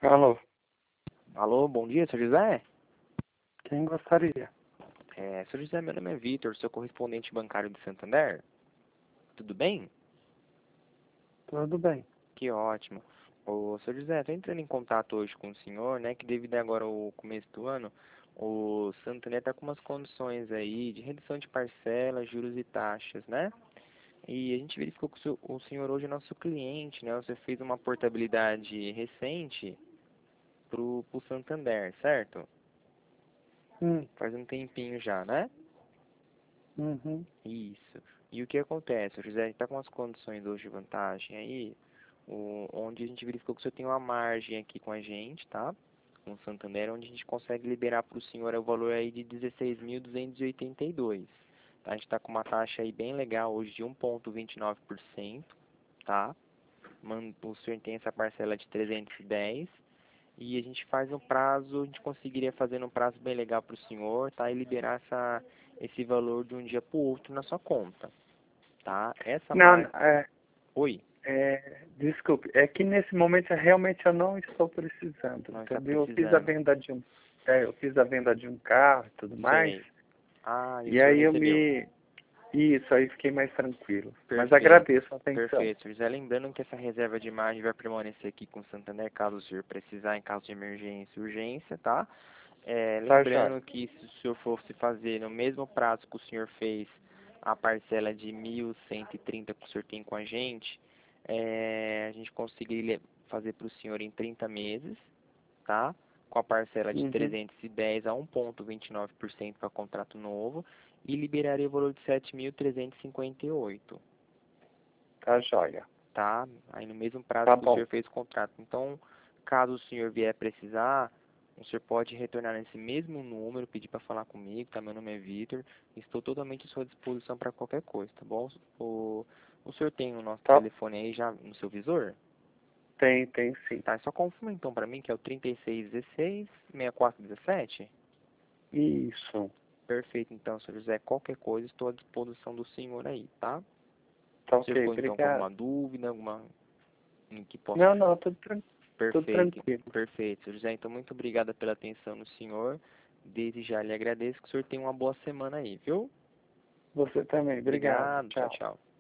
Alô, Alô, bom dia, seu José? quem gostaria? Seu José, meu nome é Vitor, sou correspondente bancário de Santander. Tudo bem? Tudo bem. Que ótimo. Seu José, estou entrando em contato hoje com o senhor, né, que devido agora ao começo do ano, o Santander está com umas condições aí de redução de parcelas, juros e taxas, né? E a gente verificou que o senhor hoje é nosso cliente, né? Você fez uma portabilidade recente pro Santander, certo? Hum, Faz um tempinho já, né? uhum, Isso. E o que acontece? O José está com as condições hoje de vantagem aí, onde a gente verificou que o senhor tem uma margem aqui com a gente, tá? Com o Santander, onde a gente consegue liberar para o senhor o valor aí de 16.282. Tá? A gente está com uma taxa aí bem legal hoje de 1,29%, tá? O senhor tem essa parcela de 310 e a gente faz um prazo, a gente conseguiria fazer um prazo bem legal para o senhor, tá? E liberar esse valor de um dia para o outro na sua conta, tá? Essa Não, margem... Oi, desculpe, é que nesse momento realmente eu não estou precisando, não está entendeu? precisando. Eu fiz a venda de um carro e tudo mais, Sei. Ah, e o e senhor aí recebeu. isso, aí fiquei mais tranquilo. Mas Perfeito, agradeço a atenção. perfeito. José, lembrando que essa reserva de margem vai permanecer aqui com o Santander, caso o senhor precisar, em caso de emergência e urgência, tá? Tá, joia. Lembrando que se o senhor fosse fazer no mesmo prazo que o senhor fez a parcela de 1.130 que o senhor tem com a gente conseguiria fazer para o senhor em 30 meses, tá? Com a parcela de Uhum, 310 a 1,29% para contrato novo e liberaria o valor de 7.358, tá, joia. tá? Aí no mesmo prazo Tá que o bom. senhor fez o contrato. Então, caso o senhor vier precisar, o senhor pode retornar nesse mesmo número, pedir para falar comigo, tá? Meu nome é Vitor, estou totalmente à sua disposição para qualquer coisa, tá bom? O senhor tem o nosso Tá, telefone aí já no seu visor? tem sim. Tá, só confirma então para mim que é o 3616-6417? Isso. Perfeito, então, senhor José, qualquer coisa, estou à disposição do senhor aí, tá? Tá O senhor ok, ficou então com obrigado. alguma dúvida, em que posso... Não, tudo Perfeito, tranquilo. perfeito, senhor José, então muito obrigado pela atenção no senhor, desde já lhe agradeço, que o senhor tenha uma boa semana aí, viu? Você também, obrigado. Obrigado, tchau, Tchau. tchau.